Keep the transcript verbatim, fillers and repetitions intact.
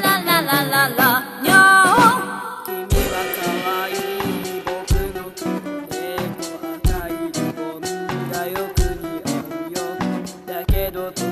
ラララララにょー。君は可愛い僕の猫赤いリボンがよく似合うよ。だけど